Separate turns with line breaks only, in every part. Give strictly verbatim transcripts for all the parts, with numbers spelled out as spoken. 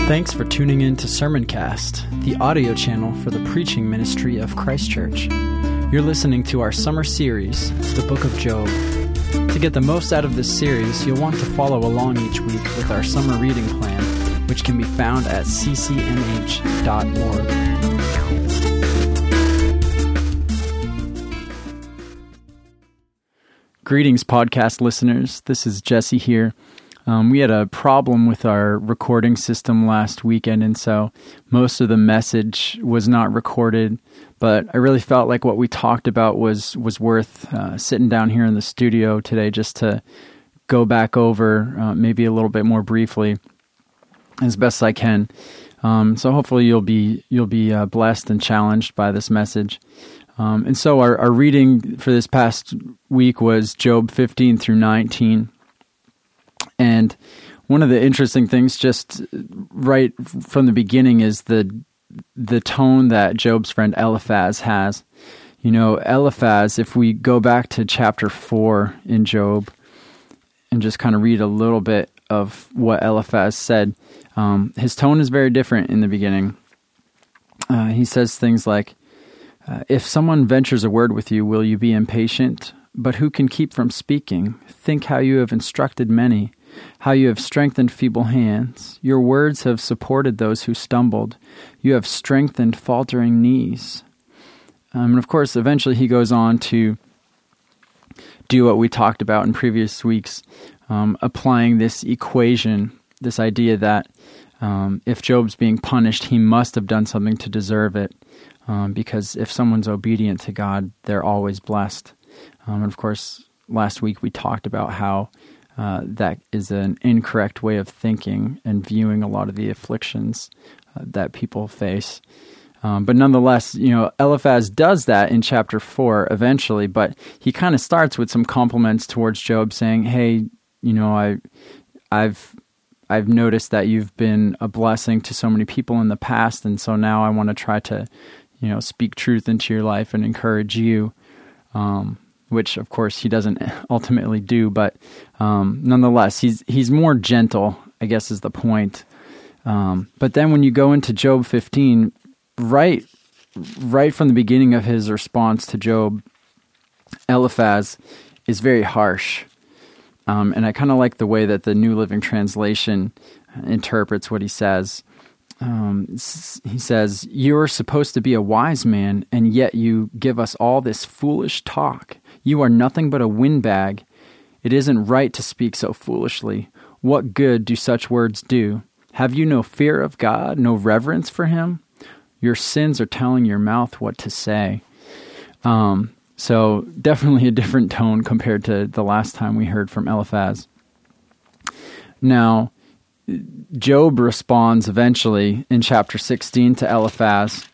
Thanks for tuning in to Sermoncast, the audio channel for the preaching ministry of Christ Church. You're listening to our summer series, The Book of Job. To get the most out of this series, you'll want to follow along each week with our summer reading plan, which can be found at c c m h dot org. Greetings, podcast listeners. This is Jesse here. Um, we had a problem with our recording system last weekend, and so most of the message was not recorded. But I really felt like what we talked about was was worth uh, sitting down here in the studio today just to go back over, uh, maybe a little bit more briefly, as best I can. Um, so hopefully you'll be you'll be uh, blessed and challenged by this message. Um, and so our, our reading for this past week was Job fifteen through nineteen. And one of the interesting things just right from the beginning is the the tone that Job's friend Eliphaz has. You know, Eliphaz, if we go back to chapter four in Job and just kind of read a little bit of what Eliphaz said, um, his tone is very different in the beginning. Uh, he says things like, uh, if someone ventures a word with you, will you be impatient? But who can keep from speaking? Think how you have instructed many, how you have strengthened feeble hands. Your words have supported those who stumbled. You have strengthened faltering knees. Um, and of course, eventually he goes on to do what we talked about in previous weeks, um, applying this equation, this idea that um, if Job's being punished, he must have done something to deserve it, um, because if someone's obedient to God, they're always blessed. Um, and of course, last week we talked about how uh, that is an incorrect way of thinking and viewing a lot of the afflictions uh, that people face. Um, but nonetheless, you know, Eliphaz does that in chapter four eventually, but he kind of starts with some compliments towards Job, saying, "Hey, you know, I, I've, I've noticed that you've been a blessing to so many people in the past, and so now I want to try to, you know, speak truth into your life and encourage you." Um, which of course he doesn't ultimately do, but um, nonetheless, he's he's more gentle, I guess is the point. Um, but then when you go into Job fifteen, right, right from the beginning of his response to Job, Eliphaz is very harsh. Um, and I kind of like the way that the New Living Translation interprets what he says. Um, he says, "You are supposed to be a wise man, and yet you give us all this foolish talk. You are nothing but a windbag. It isn't right to speak so foolishly. What good do such words do? Have you no fear of God, no reverence for Him? Your sins are telling your mouth what to say." Um, so definitely a different tone compared to the last time we heard from Eliphaz. Now, Job responds eventually in chapter sixteen to Eliphaz.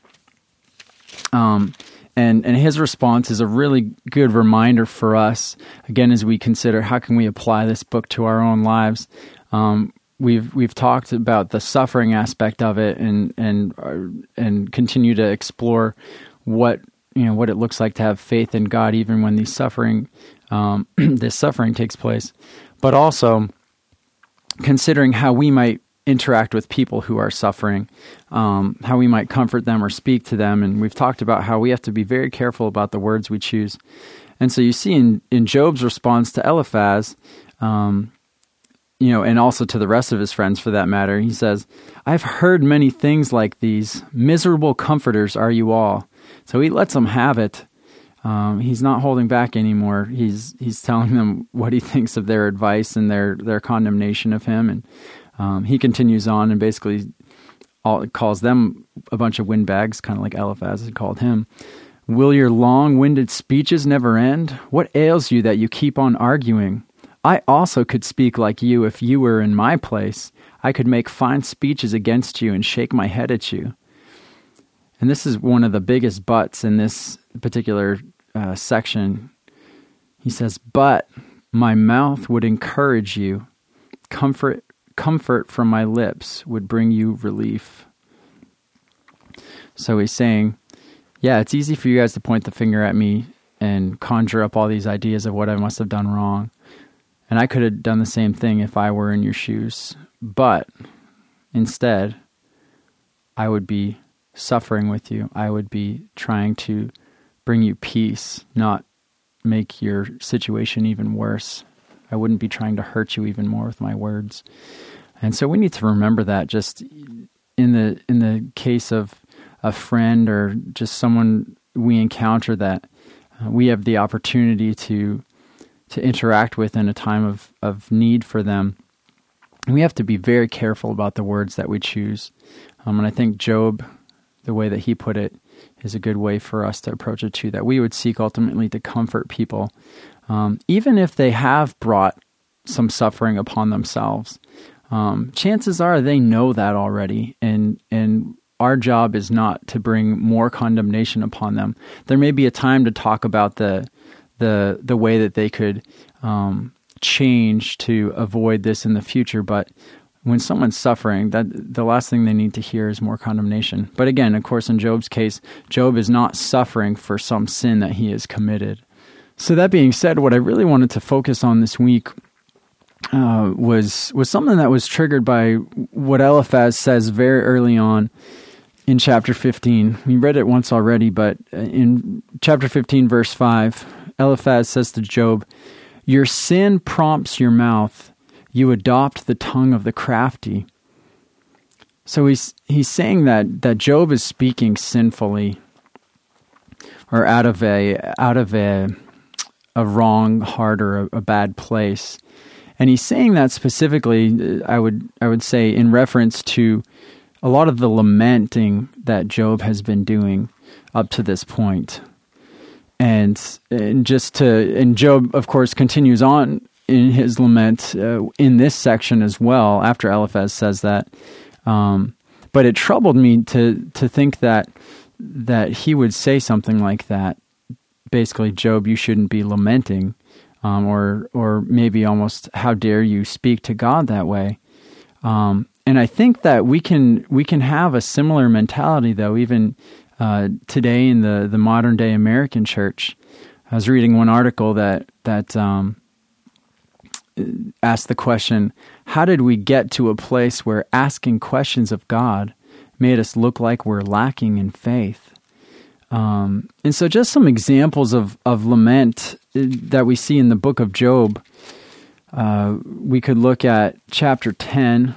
Um, and, and his response is a really good reminder for us, again, as we consider how can we apply this book to our own lives. Um, we've we've talked about the suffering aspect of it, and and and continue to explore what you know what it looks like to have faith in God even when these suffering um, this suffering takes place, but also considering how we might interact with people who are suffering, um, how we might comfort them or speak to them. And we've talked about how we have to be very careful about the words we choose. And so you see in, in Job's response to Eliphaz, um, you know, and also to the rest of his friends for that matter, he says, "I've heard many things like these. Miserable comforters are you all." So he lets them have it. Um, he's not holding back anymore. He's he's telling them what he thinks of their advice and their, their condemnation of him. And um, he continues on and basically all, calls them a bunch of windbags, kind of like Eliphaz had called him. "Will your long-winded speeches never end? What ails you that you keep on arguing? I also could speak like you if you were in my place. I could make fine speeches against you and shake my head at you." And this is one of the biggest buts in this particular uh, section. He says, "But my mouth would encourage you. Comfort, comfort from my lips would bring you relief." So he's saying, yeah, it's easy for you guys to point the finger at me and conjure up all these ideas of what I must have done wrong. And I could have done the same thing if I were in your shoes. But Instead, I would be suffering with you. I would be trying to bring you peace, not make your situation even worse. I wouldn't be trying to hurt you even more with my words. And so we need to remember that just in the in the case of a friend or just someone we encounter that uh, we have the opportunity to to interact with in a time of, of need for them. And we have to be very careful about the words that we choose. Um, and I think Job, the way that he put it, is a good way for us to approach it too, that we would seek ultimately to comfort people, um, even if they have brought some suffering upon themselves. Um, chances are they know that already, and and our job is not to bring more condemnation upon them. There may be a time to talk about the the the way that they could um, change to avoid this in the future, but when someone's suffering, that the last thing they need to hear is more condemnation. But again, of course, in Job's case, Job is not suffering for some sin that he has committed. So that being said, what I really wanted to focus on this week uh, was was something that was triggered by what Eliphaz says very early on in chapter fifteen. We read it once already, but in chapter fifteen, verse five, Eliphaz says to Job, "Your sin prompts your mouth. You adopt the tongue of the crafty." So he's he's saying that that Job is speaking sinfully, or out of a out of a a wrong heart or a, a bad place, and he's saying that specifically. I would I would say in reference to a lot of the lamenting that Job has been doing up to this point, and and just to and Job, of course, continues on in his lament uh, in this section as well, after Eliphaz says that. Um, but it troubled me to to think that that he would say something like that. Basically, Job, you shouldn't be lamenting, um, or or maybe almost, how dare you speak to God that way? Um, and I think that we can we can have a similar mentality, though, even uh, today in the the modern day American church. I was reading one article that that. Um, asked the question, how did we get to a place where asking questions of God made us look like we're lacking in faith? Um, and so just some examples of, of lament that we see in the book of Job. Uh, we could look at chapter ten,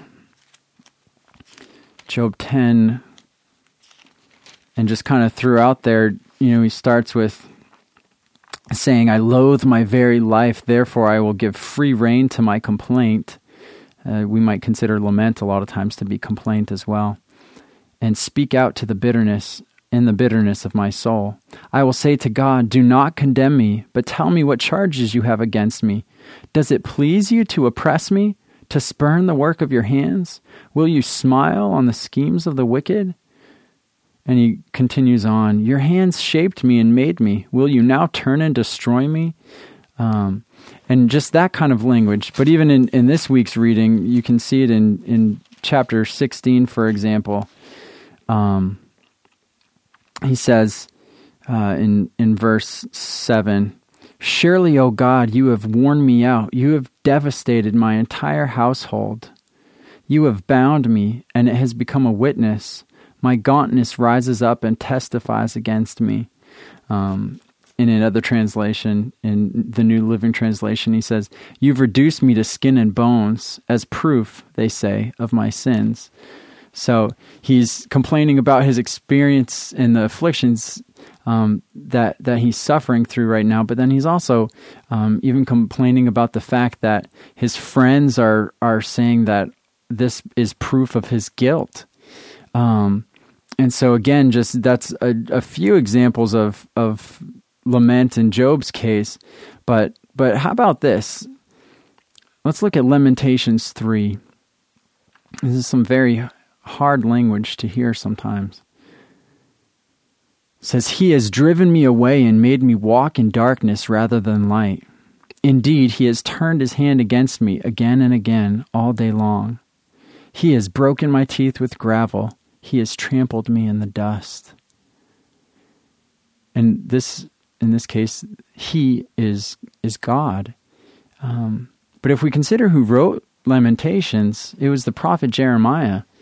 Job ten, and just kind of throughout there, you know, he starts with saying, "I loathe my very life, therefore I will give free rein to my complaint." Uh, we might consider lament a lot of times to be complaint as well. "And speak out to the bitterness, in the bitterness of my soul. I will say to God, do not condemn me, but tell me what charges you have against me. Does it please you to oppress me, to spurn the work of your hands? Will you smile on the schemes of the wicked?" And he continues on, "Your hands shaped me and made me. Will you now turn and destroy me?" Um, and just that kind of language. But even in, in this week's reading, you can see it in, in chapter sixteen, for example. Um, he says uh, in, in verse seven, "Surely, O God, you have worn me out. You have devastated my entire household. You have bound me, and it has become a witness. My gauntness rises up and testifies against me." Um, in another translation, in the New Living Translation, he says, "You've reduced me to skin and bones, as proof," they say, "of my sins." So he's complaining about his experience and the afflictions um, that that he's suffering through right now, but then he's also um, even complaining about the fact that his friends are are saying that this is proof of his guilt. Um, And so again, just that's a, a few examples of of lament in Job's case. But but how about this? Let's look at Lamentations three. This is some very hard language to hear sometimes. It says, "He has driven me away and made me walk in darkness rather than light. Indeed, he has turned his hand against me again and again all day long. He has broken my teeth with gravel. He has trampled me in the dust." And this, in this case, he is is God. Um, but if we consider who wrote Lamentations, it was the prophet Jeremiah.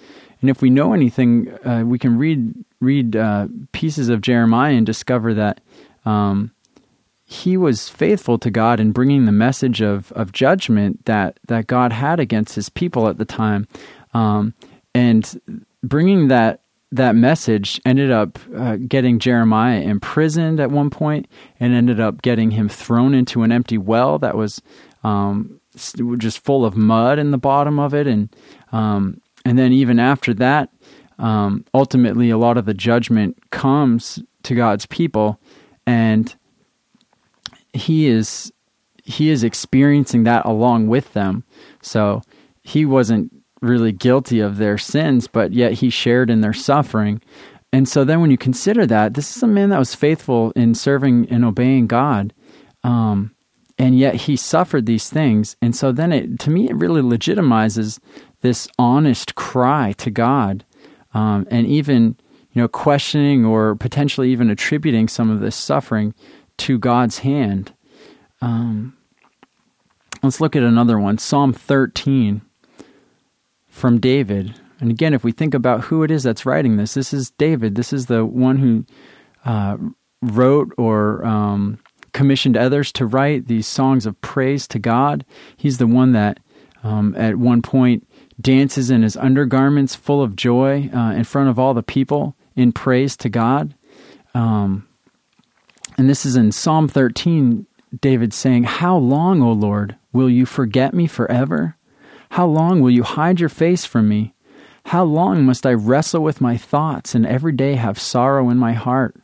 And if we know anything, uh, we can read read uh, pieces of Jeremiah and discover that um, he was faithful to God in bringing the message of of judgment that that God had against his people at the time, um, and bringing that that message ended up uh, getting Jeremiah imprisoned at one point, and ended up getting him thrown into an empty well that was um, just full of mud in the bottom of it, and um, and then even after that, um, ultimately a lot of the judgment comes to God's people, and he is he is experiencing that along with them. So he wasn't really guilty of their sins, but yet he shared in their suffering. And so then when you consider that, this is a man that was faithful in serving and obeying God, um, and yet he suffered these things. And so then it, to me, it really legitimizes this honest cry to God, um, and even, you know, questioning or potentially even attributing some of this suffering to God's hand. Um, let's look at another one, Psalm thirteen. From David. And again, if we think about who it is that's writing this, this is David. This is the one who uh, wrote or um, commissioned others to write these songs of praise to God. He's the one that um, at one point dances in his undergarments full of joy uh, in front of all the people in praise to God. Um, and this is in Psalm thirteen, David saying, "How long, O Lord, will you forget me forever? How long will you hide your face from me? How long must I wrestle with my thoughts and every day have sorrow in my heart?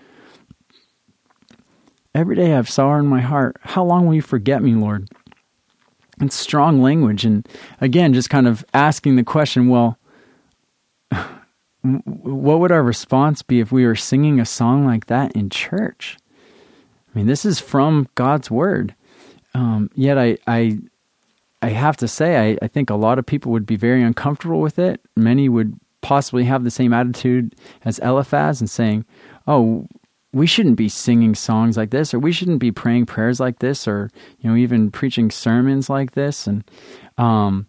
Every day I have sorrow in my heart. How long will you forget me, Lord?" It's strong language. And again, just kind of asking the question, well, what would our response be if we were singing a song like that in church? I mean, this is from God's word. Um, yet I... I I have to say, I, I think a lot of people would be very uncomfortable with it. Many would possibly have the same attitude as Eliphaz and saying, oh, we shouldn't be singing songs like this, or we shouldn't be praying prayers like this, or, you know, even preaching sermons like this. And um,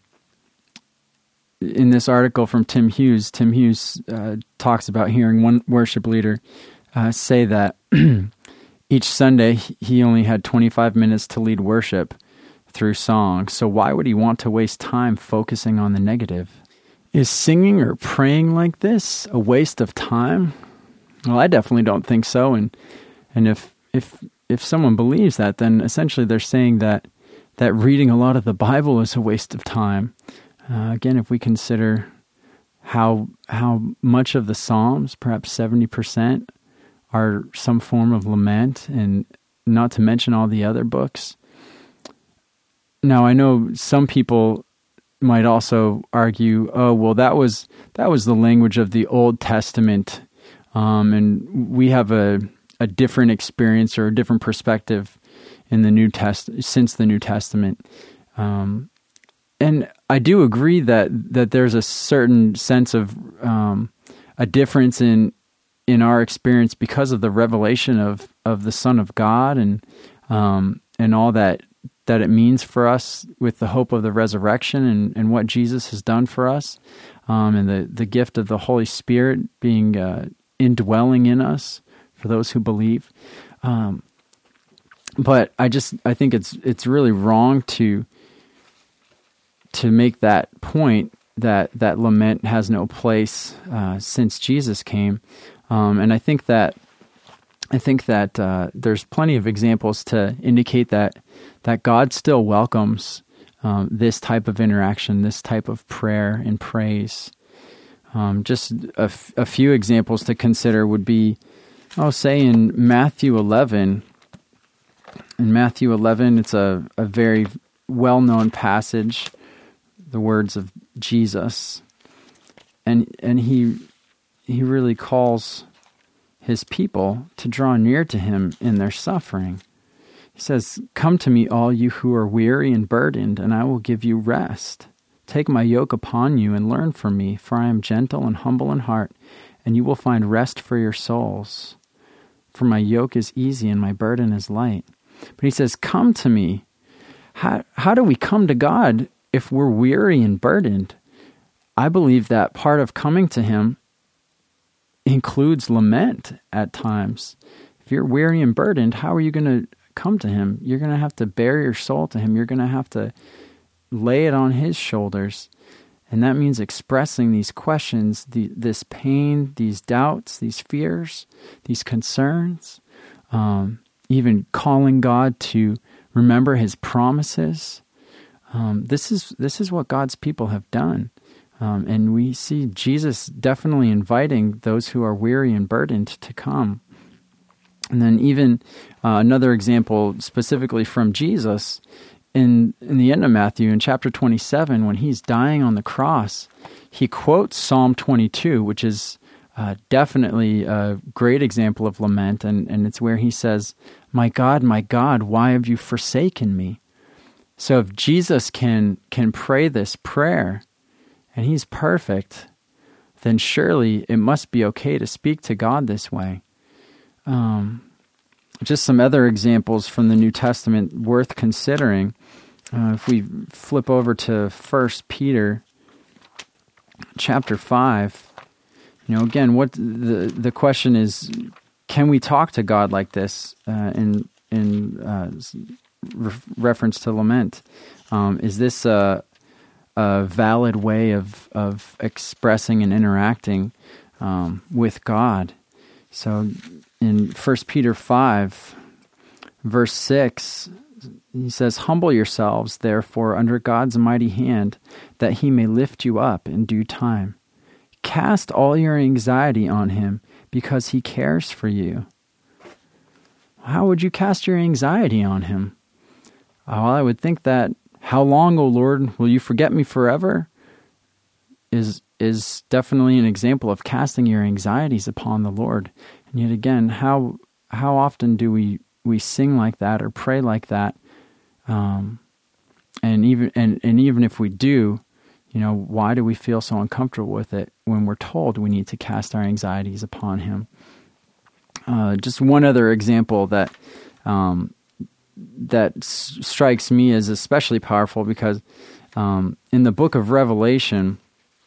in this article from Tim Hughes, Tim Hughes uh, talks about hearing one worship leader uh, say that each Sunday he only had twenty-five minutes to lead worship through song. So why would he want to waste time focusing on the negative? Is singing or praying like this a waste of time? Well, I definitely don't think so. And and if if if someone believes that, then essentially they're saying that that reading a lot of the Bible is a waste of time. Uh, again, if we consider how how much of the Psalms, perhaps seventy percent, are some form of lament, and not to mention all the other books. Now, I know some people might also argue, oh, well, that was that was the language of the Old Testament, um, and we have a, a different experience or a different perspective in the New Test since the New Testament. Um, and I do agree that that there's a certain sense of um, a difference in in our experience because of the revelation of, of the Son of God and um, and all that. that it means for us with the hope of the resurrection and, and what Jesus has done for us, um, and the, the gift of the Holy Spirit being uh, indwelling in us for those who believe. Um, but I just I think it's it's really wrong to to make that point that that lament has no place uh, since Jesus came, um, and I think that. I think that uh, there's plenty of examples to indicate that that God still welcomes um, this type of interaction, this type of prayer and praise. Um, just a, f- a few examples to consider would be, I'll say in Matthew eleven. In Matthew eleven, it's a, a very well-known passage, the words of Jesus, and and he he really calls his people to draw near to him in their suffering. He says, "Come to me, all you who are weary and burdened, and I will give you rest. Take my yoke upon you and learn from me, for I am gentle and humble in heart, and you will find rest for your souls. For my yoke is easy and my burden is light." But he says, come to me. How, how do we come to God if we're weary and burdened? I believe that part of coming to him includes lament at times. If you're weary and burdened, how are you going to come to him? You're going to have to bare your soul to him. You're going to have to lay it on his shoulders. And that means expressing these questions, the, this pain, these doubts, these fears, these concerns, um, even calling God to remember his promises. Um, this is this is what God's people have done. Um, and we see Jesus definitely inviting those who are weary and burdened to come. And then even uh, another example specifically from Jesus in in the end of Matthew, in chapter twenty-seven, when he's dying on the cross, he quotes Psalm twenty-two, which is uh, definitely a great example of lament. And, and it's where he says, "My God, my God, why have you forsaken me?" So if Jesus can can pray this prayer, and he's perfect, then surely it must be okay to speak to God this way. Um, just some other examples from the New Testament worth considering. Uh, if we flip over to First Peter chapter five, you know, again, what the the question is, can we talk to God like this uh, in in uh, re- reference to lament? Um, is this a, a valid way of of expressing and interacting um, with God? So in First Peter five, verse six, he says, "Humble yourselves, therefore, under God's mighty hand, that he may lift you up in due time. Cast all your anxiety on him, because he cares for you." How would you cast your anxiety on him? Well, I would think that, "How long, O Lord, will you forget me forever?" is is definitely an example of casting your anxieties upon the Lord. And yet again, how how often do we, we sing like that or pray like that? Um, and even and, and even if we do, you know, why do we feel so uncomfortable with it when we're told we need to cast our anxieties upon him? Uh, just one other example that um, that s- strikes me as especially powerful, because um, in the book of Revelation,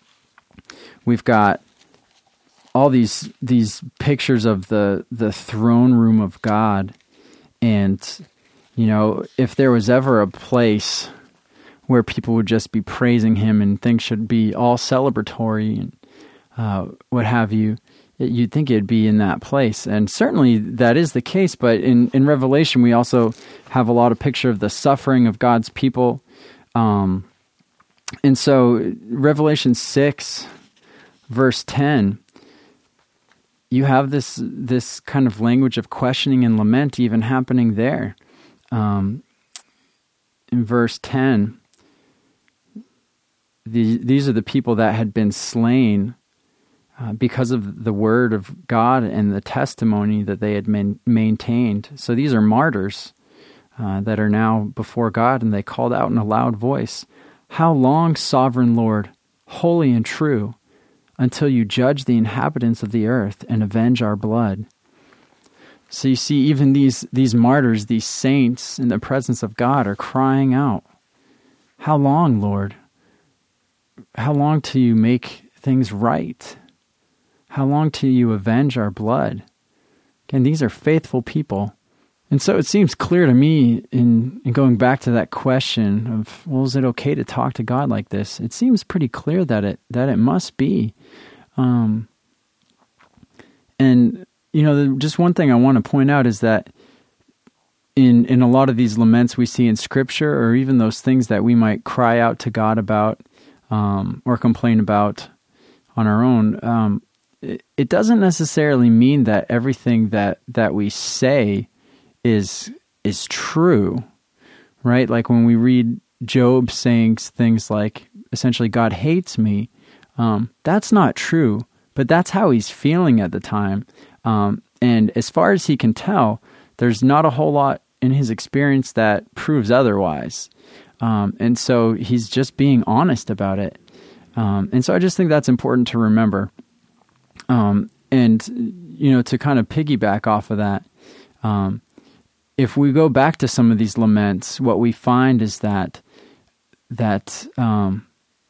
we've got all these these pictures of the the throne room of God. And, you know, if there was ever a place where people would just be praising him and things should be all celebratory and uh, what have you, you'd think it'd be in that place. And certainly that is the case. But in, in Revelation, we also have a lot of picture of the suffering of God's people. Um, and so Revelation six, verse ten, you have this this kind of language of questioning and lament even happening there. Um, in verse ten, the, these are the people that had been slain uh, because of the word of God and the testimony that they had man- maintained. So these are martyrs uh, that are now before God, and they called out in a loud voice, "How long, sovereign Lord, holy and true, until you judge the inhabitants of the earth and avenge our blood?" So you see, even these these martyrs, these saints in the presence of God are crying out, "How long, Lord? How long till you make things right? How long till you avenge our blood?" Again, these are faithful people. And so it seems clear to me in, in going back to that question of, well, is it okay to talk to God like this? It seems pretty clear that it that it must be. Um, and, you know, the, just one thing I want to point out is that in, in a lot of these laments we see in Scripture, or even those things that we might cry out to God about um, or complain about on our own, um, it, it doesn't necessarily mean that everything that, that we say is is true, right? Like when we read Job saying things like, essentially, "God hates me," um, that's not true, but that's how he's feeling at the time. Um, and as far as he can tell, there's not a whole lot in his experience that proves otherwise. Um, and so he's just being honest about it. Um, and so I just think that's important to remember. Um, and, you know, to kind of piggyback off of that, um, if we go back to some of these laments, what we find is that that um,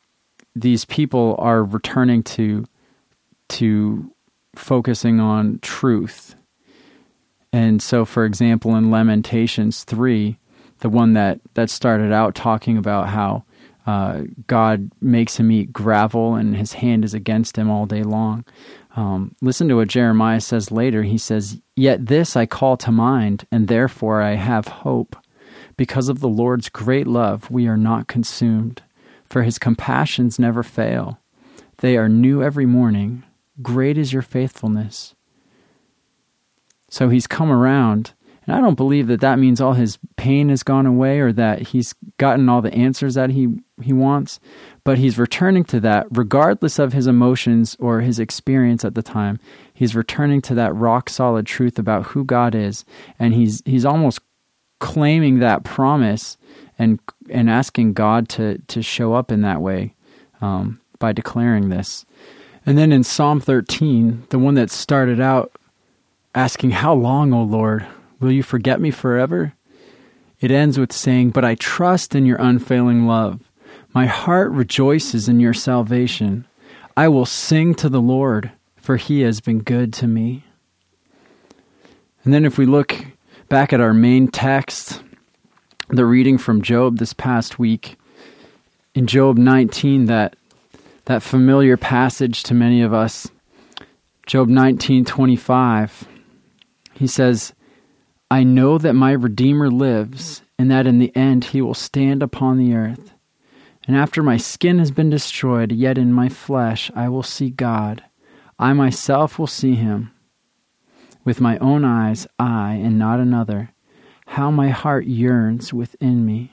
these people are returning to to focusing on truth. And so, for example, in Lamentations three, the one that, that started out talking about how uh, God makes him eat gravel and his hand is against him all day long. Um, listen to what Jeremiah says later. He says, "Yet this I call to mind, and therefore I have hope. Because of the Lord's great love, we are not consumed, for his compassions never fail. They are new every morning. Great is your faithfulness." So he's come around, and I don't believe that that means all his pain has gone away or that he's gotten all the answers that he, he wants, but he's returning to that regardless of his emotions or his experience at the time. He's returning to that rock-solid truth about who God is, and he's he's almost claiming that promise and and asking God to, to show up in that way um, by declaring this. And then in Psalm thirteen, the one that started out asking, "How long, O Lord? Will you forget me forever?" It ends with saying, "But I trust in your unfailing love. My heart rejoices in your salvation. I will sing to the Lord, for he has been good to me." And then if we look back at our main text, the reading from Job this past week, in Job nineteen, that that familiar passage to many of us, Job nineteen twenty-five, he says, "I know that my Redeemer lives, and that in the end he will stand upon the earth. And after my skin has been destroyed, yet in my flesh I will see God. I myself will see him. With my own eyes, I, and not another. How my heart yearns within me."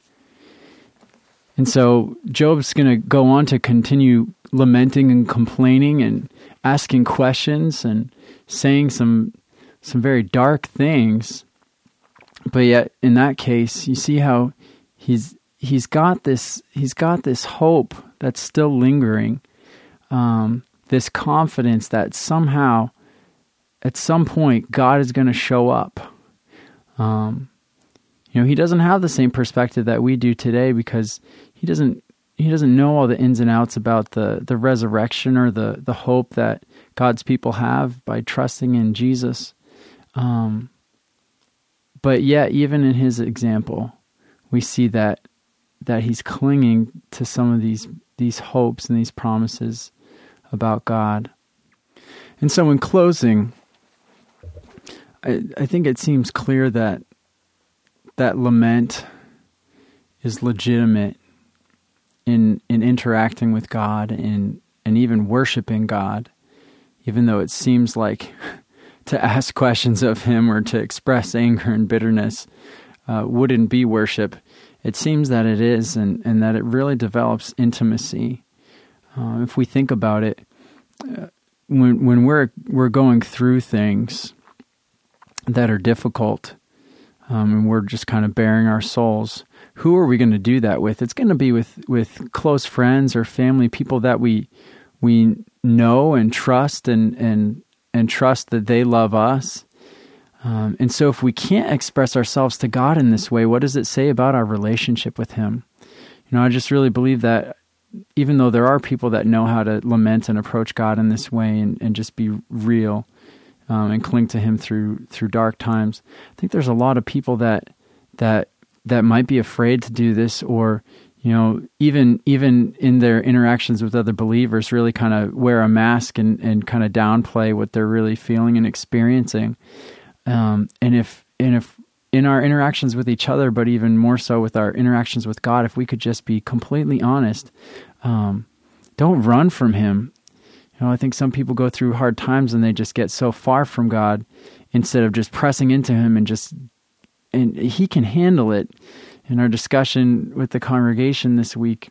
And so Job's going to go on to continue lamenting and complaining and asking questions and saying some some very dark things. But yet in that case, you see how he's he's got this he's got this hope that's still lingering, um, this confidence that somehow at some point God is going to show up. Um, you know, he doesn't have the same perspective that we do today because he doesn't he doesn't know all the ins and outs about the, the resurrection or the, the hope that God's people have by trusting in Jesus. Um, but yet, even in his example, we see that that he's clinging to some of these these hopes and these promises about God. And so in closing, I, I think it seems clear that that lament is legitimate in in interacting with God and, and even worshiping God, even though it seems like to ask questions of him or to express anger and bitterness uh, wouldn't be worship. It seems that it is, and, and that it really develops intimacy. Uh, if we think about it, uh, when when we're we're going through things that are difficult, um, and we're just kind of bearing our souls, who are we going to do that with? It's going to be with, with close friends or family, people that we we know and trust and and and trust that they love us. Um, and so if we can't express ourselves to God in this way, what does it say about our relationship with him? You know, I just really believe that even though there are people that know how to lament and approach God in this way and, and just be real um, and cling to him through through dark times, I think there's a lot of people that that that might be afraid to do this, or you know, even even in their interactions with other believers, really kind of wear a mask and, and kind of downplay what they're really feeling and experiencing. Um, and if and if in our interactions with each other, but even more so with our interactions with God, if we could just be completely honest, um, don't run from him. You know, I think some people go through hard times and they just get so far from God instead of just pressing into him and just, and he can handle it. In our discussion with the congregation this week,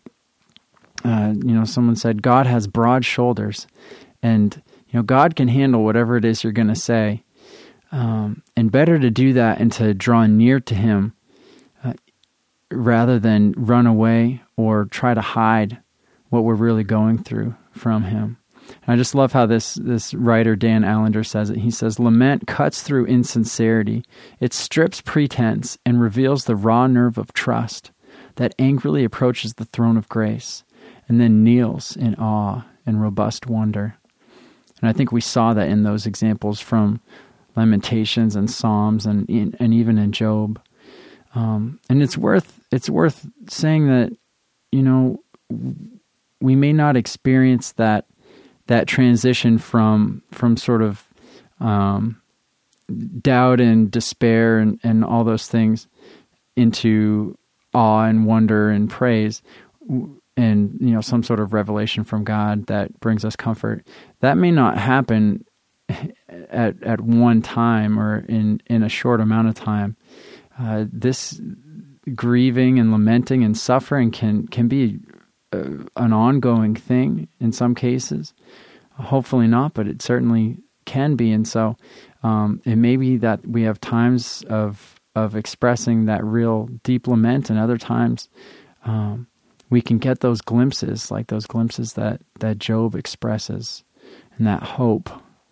uh, you know, someone said, God has broad shoulders, and, you know, God can handle whatever it is you're going to say. Um, and better to do that and to draw near to him uh, rather than run away or try to hide what we're really going through from him. And I just love how this, this writer, Dan Allender, says it. He says, lament cuts through insincerity. It strips pretense and reveals the raw nerve of trust that angrily approaches the throne of grace. and then kneels in awe and robust wonder. And I think we saw that in those examples from Lamentations and Psalms and and even in Job. Um, and it's worth it's worth saying that, you know, we may not experience that that transition from from sort of um, doubt and despair and, and all those things into awe and wonder and praise, and, you know, some sort of revelation from God that brings us comfort. That may not happen at at one time or in, in a short amount of time. Uh, this grieving and lamenting and suffering can can be uh, an ongoing thing in some cases. Hopefully not, but it certainly can be. And so um, it may be that we have times of of expressing that real deep lament, and other times um, we can get those glimpses, like those glimpses that, that Job expresses, and that hope.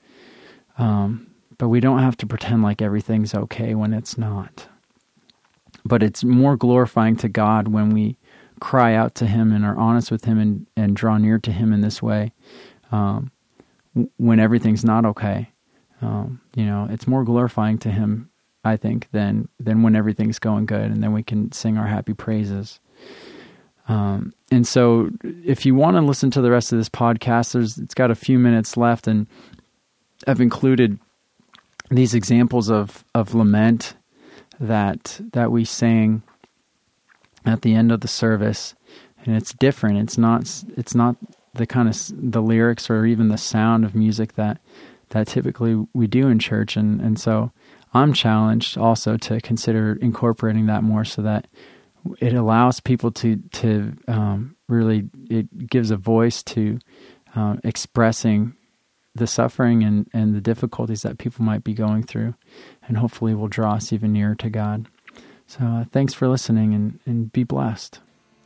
Um, but we don't have to pretend like everything's okay when it's not. But it's more glorifying to God when we cry out to Him and are honest with Him and, and draw near to Him in this way. Um, when everything's not okay, um, you know, it's more glorifying to Him, I think, than than when everything's going good, and then we can sing our happy praises. Um, and so if you want to listen to the rest of this podcast, there's, it's got a few minutes left, and I've included these examples of, of lament that that we sang at the end of the service, and it's different. It's not it's not the kind of the lyrics or even the sound of music that that typically we do in church, and and so I'm challenged also to consider incorporating that more, so that it allows people to to um, really, it gives a voice to uh, expressing the suffering and, and the difficulties that people might be going through, and hopefully will draw us even nearer to God. So uh, thanks for listening, and, and be blessed.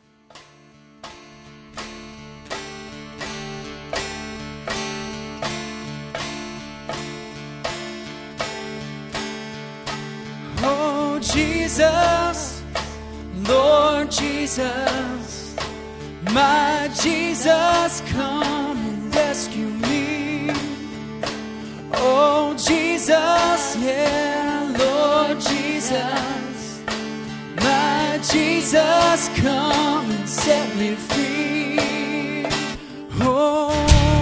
Oh, Jesus, Lord Jesus, my Jesus, come and rescue me. Oh, Jesus, yeah, Lord Jesus, my Jesus, come and set me free. Oh,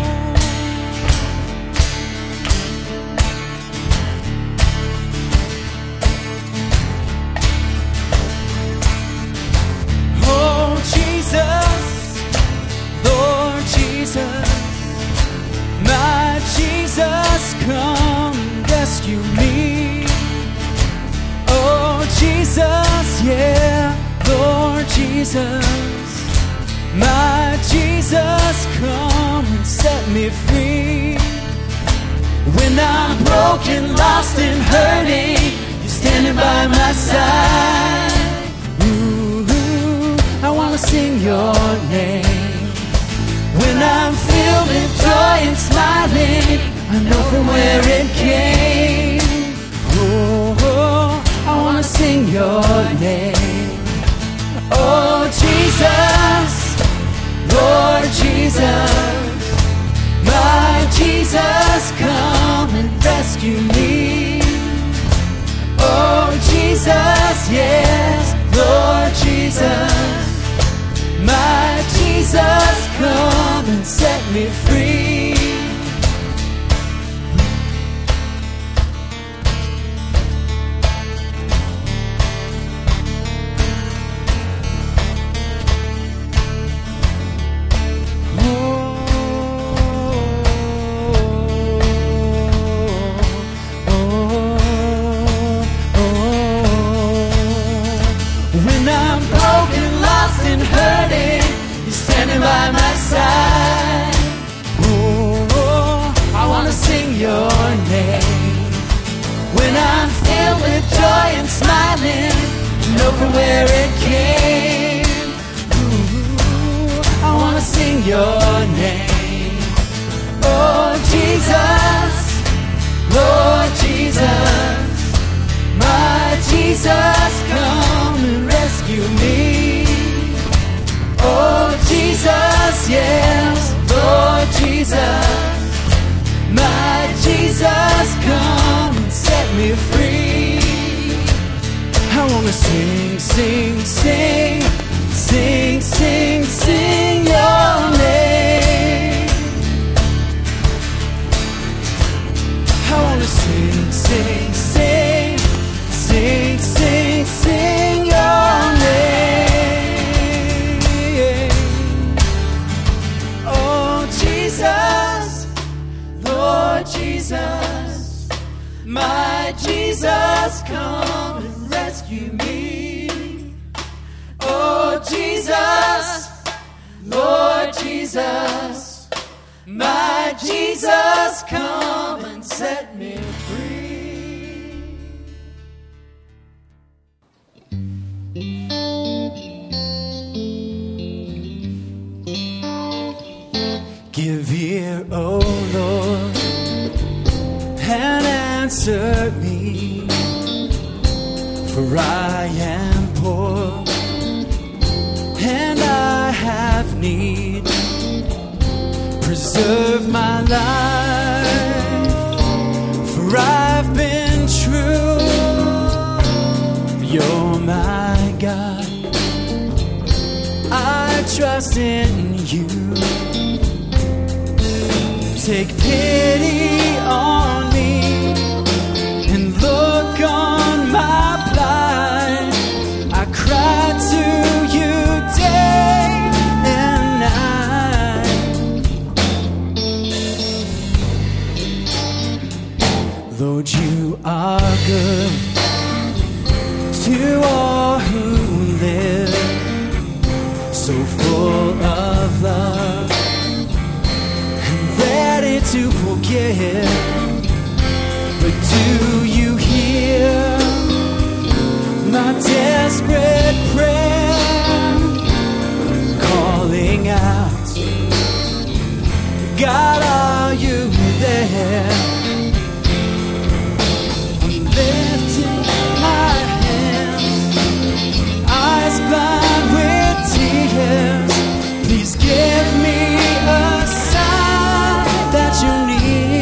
Jesus, Lord Jesus, my Jesus, come rescue me. Oh, Jesus, yeah, Lord Jesus, my Jesus, come and set me free. When I'm broken, lost and hurting, you're standing by my side. I want to sing your name. When I'm filled with joy and smiling, I know from where it came. Oh, oh, I want to sing your name. Oh, Jesus, Lord Jesus, my Jesus, come and rescue me. Oh, Jesus, yes, Lord Jesus, my Jesus, come and set me free. Oh, oh, oh, oh. When I'm broken, lost and hurting, standing by my side. Oh, oh, I want to sing your name. When I'm filled with joy and smiling, know from where it came. Ooh, I want to sing your name. Oh, Jesus, Lord Jesus, my Jesus, come and rescue me. Oh, Jesus, Jesus, my Jesus, come and set me free. I wanna sing, sing, sing, sing, sing, sing your name. I wanna sing, sing, sing, sing, sing, sing your name. Oh Jesus, Lord Jesus, my Jesus, come and rescue me. Oh Jesus, Lord Jesus, my Jesus, come and set me free. Give ear, O Lord, and answer me, for I am poor and I have need. Preserve my life, for I've been true. You're my God, I trust in you. Take pity on me and look on my plight. I cry to you day and night. Lord, you are good to all who live, so full of love, ready to forgive. But do you hear my desperate prayer, calling out, God, are you there? I'm lifting my hands, eyes blind with tears. Please give me a sign that you're near.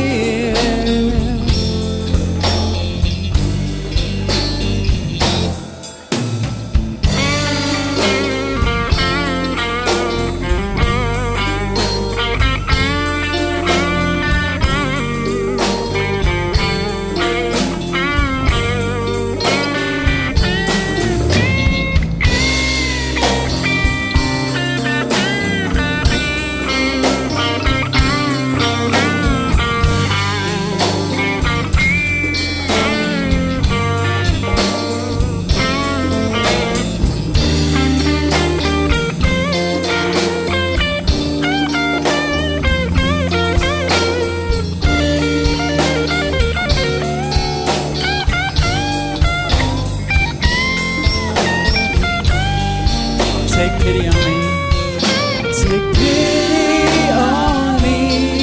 Take pity on me. Take pity on me.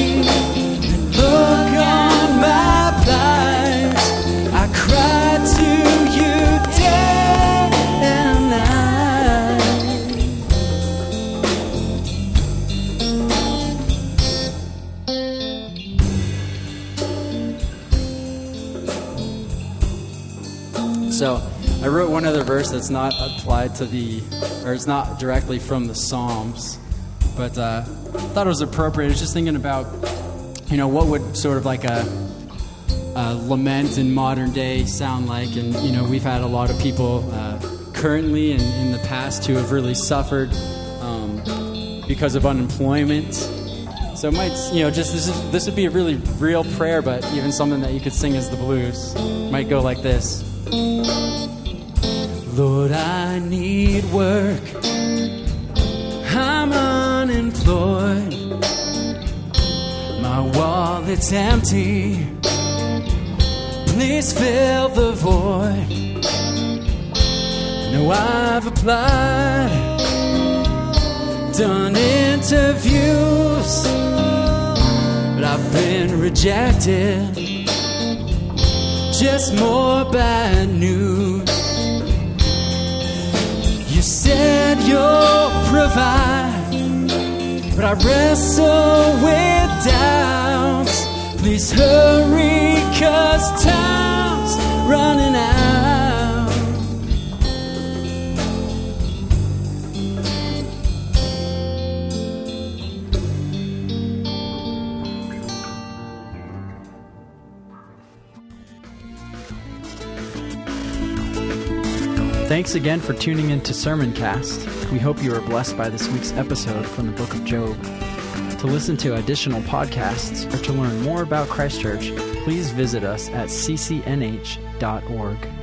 Look on my plight. I cry to you day and night. So I wrote one other verse that's not applied to the, or it's not directly from the Psalms, but uh, I thought it was appropriate. I was just thinking about, you know, what would sort of like a, a lament in modern day sound like. And, you know, we've had a lot of people uh, currently and in the past who have really suffered um, because of unemployment. So it might, you know, just this, is, this would be a really real prayer, but even something that you could sing as the blues. Might go like this. Lord, I need work. I'm unemployed. My wallet's empty. Please fill the void. No, I've applied, done interviews, but I've been rejected. Just more bad news. You said you'll provide, but I wrestle with doubts. Please hurry, 'cause time's running out.
Thanks again for tuning in to Sermoncast. We hope you are blessed by this week's episode from the book of Job. To listen to additional podcasts or to learn more about Christ Church, please visit us at c c n h dot org.